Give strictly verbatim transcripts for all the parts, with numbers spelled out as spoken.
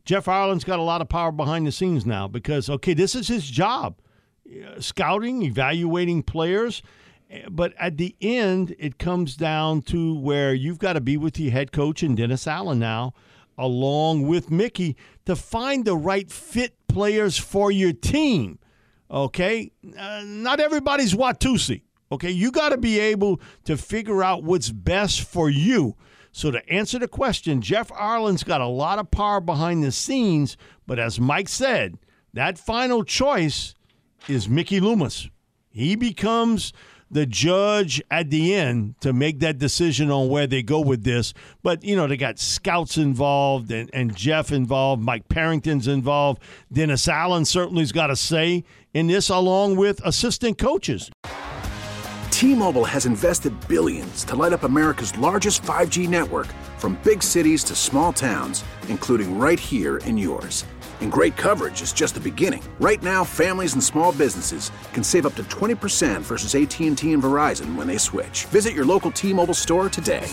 Jeff Ireland's got a lot of power behind the scenes now because, okay, this is his job, uh, scouting, evaluating players. But at the end, it comes down to where you've got to be with your head coach and Dennis Allen now, along with Mickey, to find the right fit players for your team. Okay? Uh, not everybody's Watusi. Okay? You got to be able to figure out what's best for you. So to answer the question, Jeff Ireland's got a lot of power behind the scenes, but as Mike said, that final choice is Mickey Loomis. He becomes the judge at the end to make that decision on where they go with this. But, you know, they got scouts involved and, and Jeff involved. Mike Parrington's involved. Dennis Allen certainly's got a say in this, along with assistant coaches. T-Mobile has invested billions to light up America's largest five G network, from big cities to small towns, including right here in yours. And great coverage is just the beginning. Right now, families and small businesses can save up to twenty percent versus A T and T and Verizon when they switch. Visit your local T-Mobile store today.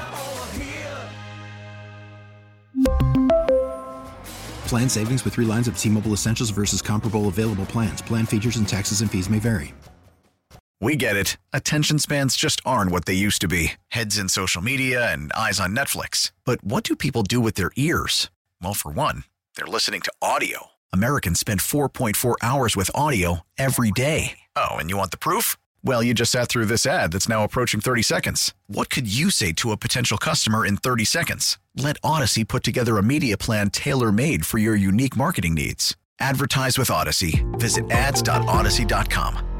Plan savings with three lines of T-Mobile Essentials versus comparable available plans. Plan features and taxes and fees may vary. We get it. Attention spans just aren't what they used to be. Heads in social media and eyes on Netflix. But what do people do with their ears? Well, for one, they're listening to audio. Americans spend four point four hours with audio every day. Oh, and you want the proof? Well, you just sat through this ad that's now approaching thirty seconds. What could you say to a potential customer in thirty seconds? Let Odyssey put together a media plan tailor-made for your unique marketing needs. Advertise with Odyssey. Visit ads dot odyssey dot com.